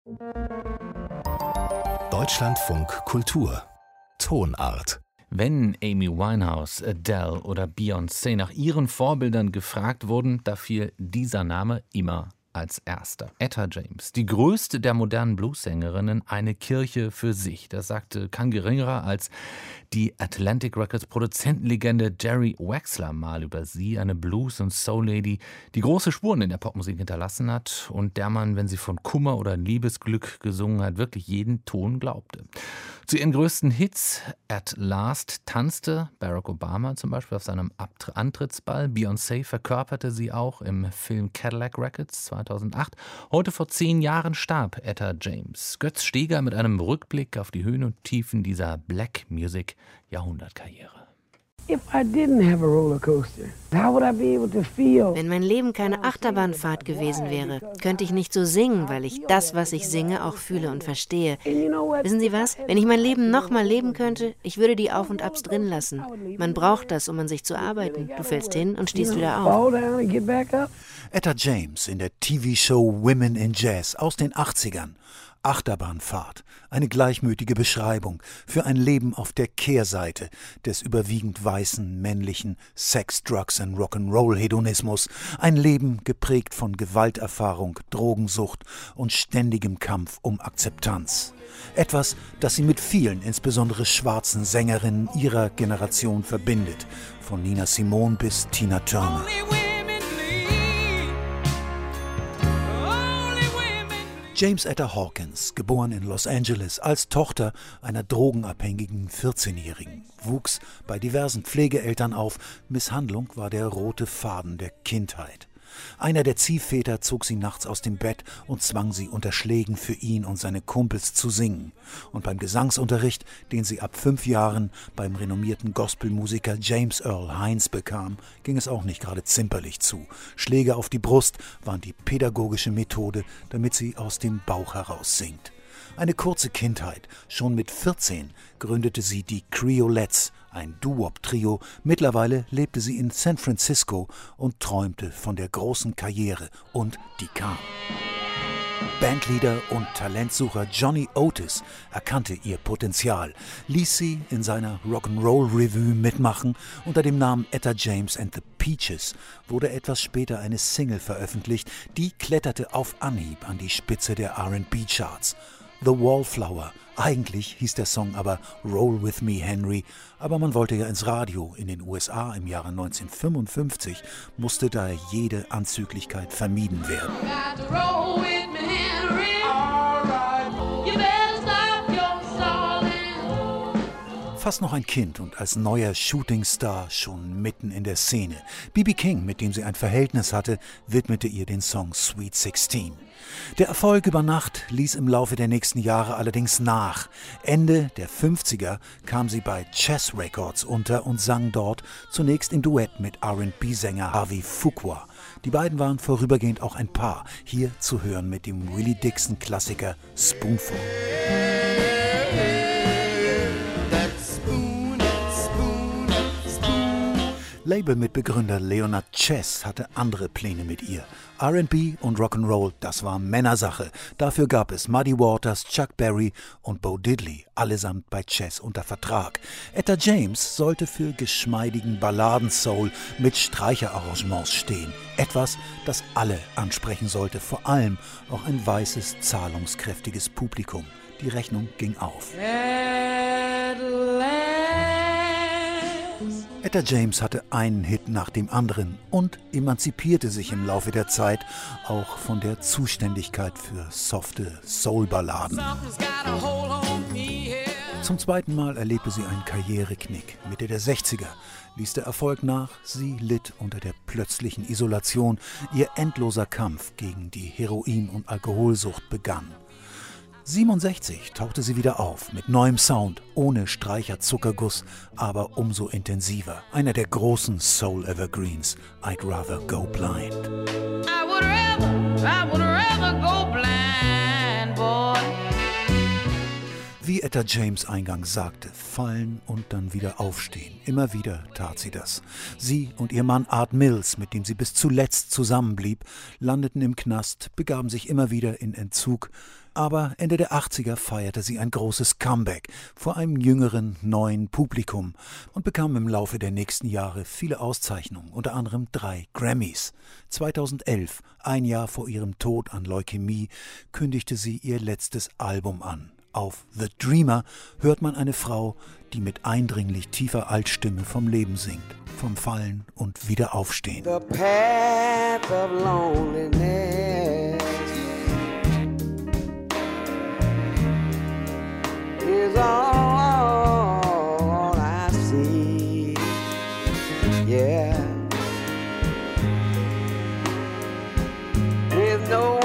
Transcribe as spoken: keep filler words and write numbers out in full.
Deutschlandfunk Kultur Tonart. Wenn Amy Winehouse, Adele oder Beyoncé nach ihren Vorbildern gefragt wurden, da fiel dieser Name immer als erster. Etta James, die größte der modernen Bluessängerinnen, eine Kirche für sich. Das sagte kein geringerer als die Atlantic Records Produzentenlegende Jerry Wexler mal über sie, eine Blues- und Soul-Lady, die große Spuren in der Popmusik hinterlassen hat und der man, wenn sie von Kummer oder Liebesglück gesungen hat, wirklich jeden Ton glaubte. Zu ihren größten Hits At Last tanzte Barack Obama zum Beispiel auf seinem Antrittsball. Beyoncé verkörperte sie auch im Film Cadillac Records zweitausendacht. Heute vor zehn Jahren starb Etta James. Götz Steger mit einem Rückblick auf die Höhen und Tiefen dieser Black Music Jahrhundertkarriere. Wenn mein Leben keine Achterbahnfahrt gewesen wäre, könnte ich nicht so singen, weil ich das, was ich singe, auch fühle und verstehe. Wissen Sie was? Wenn ich mein Leben nochmal leben könnte, ich würde die Auf und Abs drin lassen. Man braucht das, um an sich zu arbeiten. Du fällst hin und stehst wieder auf. Etta James in der T V-Show Women in Jazz aus den achtzigern. Achterbahnfahrt, eine gleichmütige Beschreibung für ein Leben auf der Kehrseite des überwiegend weißen, männlichen Sex, Drugs and Rock'n'Roll-Hedonismus. Ein Leben geprägt von Gewalterfahrung, Drogensucht und ständigem Kampf um Akzeptanz. Etwas, das sie mit vielen, insbesondere schwarzen Sängerinnen ihrer Generation verbindet, von Nina Simone bis Tina Turner. James Etta Hawkins, geboren in Los Angeles als Tochter einer drogenabhängigen vierzehnjährigen, wuchs bei diversen Pflegeeltern auf. Misshandlung war der rote Faden der Kindheit. Einer der Ziehväter zog sie nachts aus dem Bett und zwang sie unter Schlägen für ihn und seine Kumpels zu singen. Und beim Gesangsunterricht, den sie ab fünf Jahren beim renommierten Gospelmusiker James Earl Hines bekam, ging es auch nicht gerade zimperlich zu. Schläge auf die Brust waren die pädagogische Methode, damit sie aus dem Bauch heraus singt. Eine kurze Kindheit. Schon mit vierzehn gründete sie die Creolettes, ein Doo-Wop-Trio. Mittlerweile lebte sie in San Francisco und träumte von der großen Karriere. Und die kam. Bandleader und Talentsucher Johnny Otis erkannte ihr Potenzial, ließ sie in seiner Rock'n'Roll-Revue mitmachen. Unter dem Namen Etta James and the Peaches wurde etwas später eine Single veröffentlicht, die kletterte auf Anhieb an die Spitze der R and B-Charts. The Wallflower. Eigentlich hieß der Song aber Roll With Me Henry, aber man wollte ja ins Radio. In den U S A im Jahre neunzehnhundertfünfundfünfzig musste daher jede Anzüglichkeit vermieden werden. Fast noch ein Kind und als neuer Shootingstar schon mitten in der Szene. B B King, mit dem sie ein Verhältnis hatte, widmete ihr den Song Sweet sixteen. Der Erfolg über Nacht ließ im Laufe der nächsten Jahre allerdings nach. Ende der fünfziger kam sie bei Chess Records unter und sang dort zunächst im Duett mit R and B-Sänger Harvey Fuqua. Die beiden waren vorübergehend auch ein Paar, hier zu hören mit dem Willie Dixon-Klassiker Spoonful. Labelmitbegründer Leonard Chess hatte andere Pläne mit ihr. R and B und Rock'n'Roll, das war Männersache. Dafür gab es Muddy Waters, Chuck Berry und Bo Diddley, allesamt bei Chess unter Vertrag. Etta James sollte für geschmeidigen Balladensoul mit Streicherarrangements stehen. Etwas, das alle ansprechen sollte, vor allem auch ein weißes, zahlungskräftiges Publikum. Die Rechnung ging auf. Etta James hatte einen Hit nach dem anderen und emanzipierte sich im Laufe der Zeit auch von der Zuständigkeit für softe Soul-Balladen. Zum zweiten Mal erlebte sie einen Karriereknick. Mitte der sechziger ließ der Erfolg nach. Sie litt unter der plötzlichen Isolation. Ihr endloser Kampf gegen die Heroin- und Alkoholsucht begann. siebenundsechzig tauchte sie wieder auf, mit neuem Sound, ohne Streicher-Zuckerguss, aber umso intensiver. Einer der großen Soul-Evergreens, I'd Rather Go Blind. I would rather, I would rather go blind, boy. Wie Etta James eingangs sagte, fallen und dann wieder aufstehen. Immer wieder tat sie das. Sie und ihr Mann Art Mills, mit dem sie bis zuletzt zusammenblieb, landeten im Knast, begaben sich immer wieder in Entzug. Aber Ende der achtziger feierte sie ein großes Comeback vor einem jüngeren, neuen Publikum und bekam im Laufe der nächsten Jahre viele Auszeichnungen, unter anderem drei Grammys. zweitausendelf, ein Jahr vor ihrem Tod an Leukämie, kündigte sie ihr letztes Album an. Auf The Dreamer hört man eine Frau, die mit eindringlich tiefer Altstimme vom Leben singt, vom Fallen und Wiederaufstehen. The path of loneliness is all I see, yeah, with no